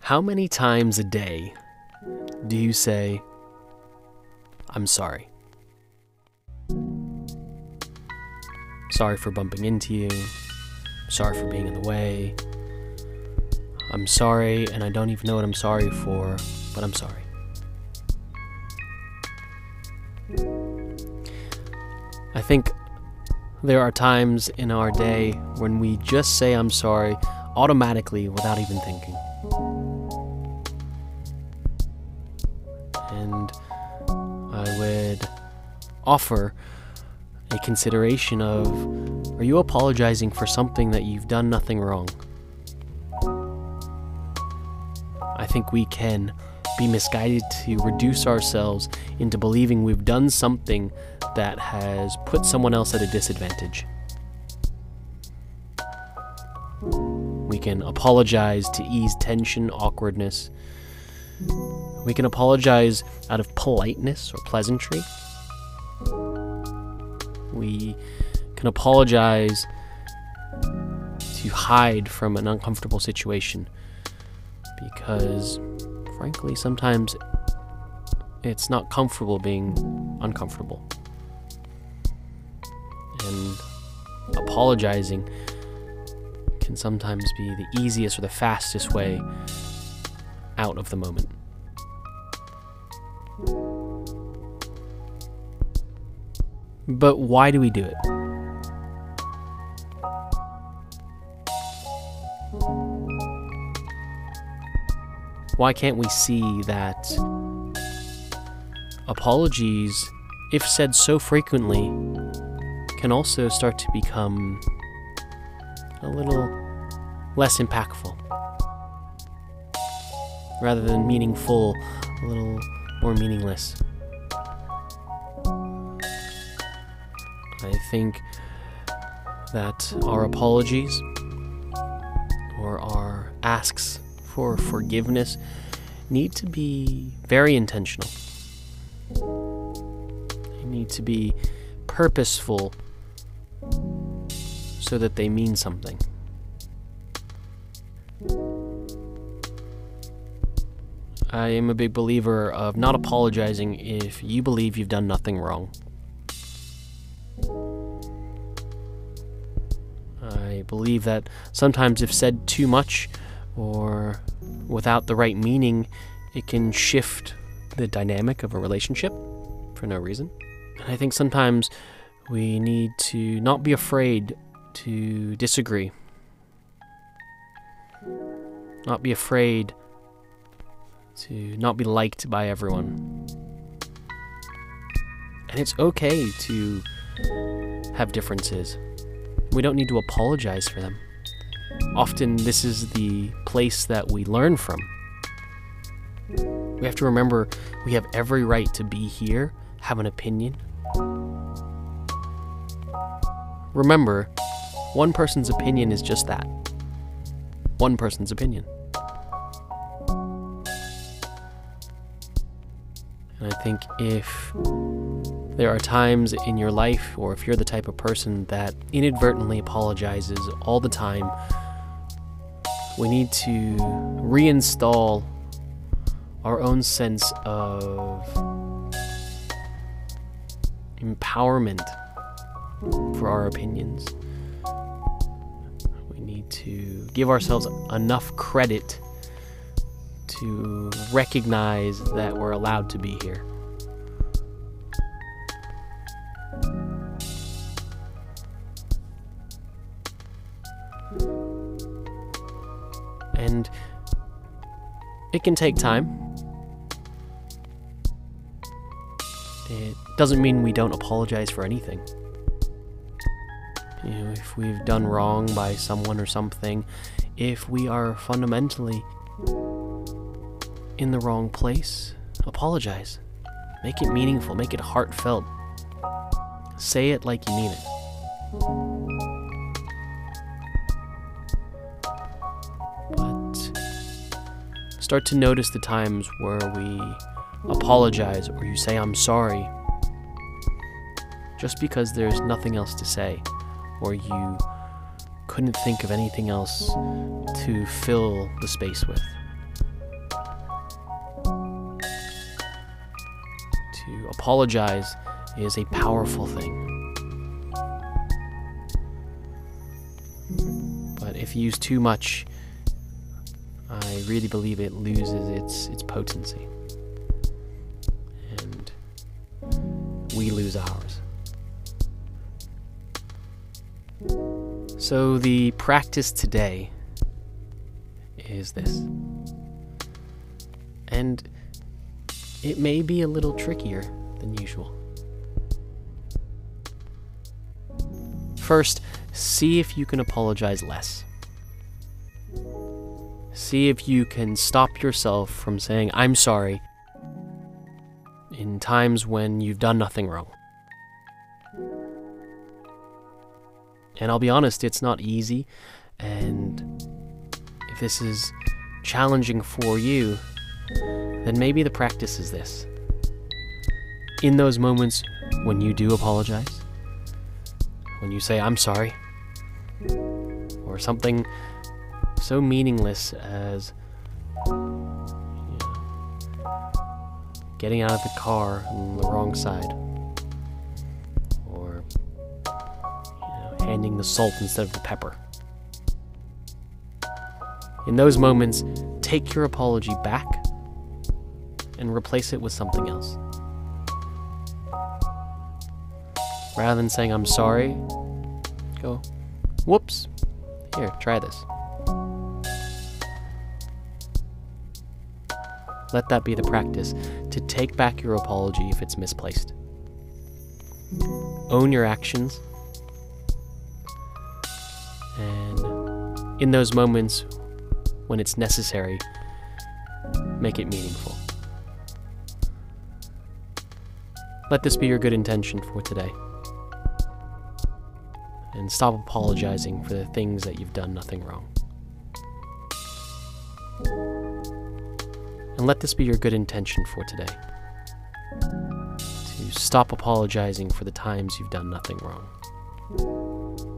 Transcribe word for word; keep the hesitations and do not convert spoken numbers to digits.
How many times a day do you say, "I'm sorry"? Sorry for bumping into you. Sorry for being in the way. I'm sorry, and I don't even know what I'm sorry for, but I'm sorry. I think there are times in our day when we just say "I'm sorry" automatically without even thinking. And I would offer a consideration of, are you apologizing for something that you've done nothing wrong? I think we can be misguided to reduce ourselves into believing we've done something that has put someone else at a disadvantage. We can apologize to ease tension, awkwardness. We can apologize out of politeness or pleasantry. We can apologize to hide from an uncomfortable situation because, frankly, sometimes it's not comfortable being uncomfortable. And apologizing can sometimes be the easiest or the fastest way out of the moment. But why do we do it? Why can't we see that apologies, if said so frequently, can also start to become a little less impactful? Rather than meaningful, a little more meaningless. I think that our apologies or our asks for forgiveness need to be very intentional. They need to be purposeful so that they mean something. I am a big believer of not apologizing if you believe you've done nothing wrong. I believe that sometimes if said too much or without the right meaning, it can shift the dynamic of a relationship for no reason. And I think sometimes we need to not be afraid to disagree. Not be afraid to not be liked by everyone. And it's okay to have differences. We don't need to apologize for them. Often this is the place that we learn from. We have to remember we have every right to be here, have an opinion. Remember, one person's opinion is just that. One person's opinion. And I think if there are times in your life, or if you're the type of person that inadvertently apologizes all the time, we need to reinstall our own sense of empowerment for our opinions. We need to give ourselves enough credit to recognize that we're allowed to be here. And it can take time. It doesn't mean we don't apologize for anything. You know, if we've done wrong by someone or something, if we are fundamentally in the wrong place, apologize. Make it meaningful, make it heartfelt. Say it like you mean it. Start to notice the times where we apologize or you say "I'm sorry" just because there's nothing else to say, or you couldn't think of anything else to fill the space with. To apologize is a powerful thing. But if used too much, I really believe it loses its its potency. And we lose ours. So the practice today is this. And it may be a little trickier than usual. First, see if you can apologize less. See if you can stop yourself from saying, "I'm sorry," in times when you've done nothing wrong. And I'll be honest, it's not easy, and if this is challenging for you, then maybe the practice is this. In those moments when you do apologize, when you say, "I'm sorry," or something so meaningless as, you know, getting out of the car on the wrong side, or you know, handing the salt instead of the pepper. In those moments, take your apology back and replace it with something else. Rather than saying, "I'm sorry," go, "Whoops, here, try this." Let that be the practice, to take back your apology if it's misplaced. Own your actions, and in those moments when it's necessary, make it meaningful. Let this be your good intention for today. And stop apologizing for the things that you've done nothing wrong. And let this be your good intention for today. To stop apologizing for the times you've done nothing wrong.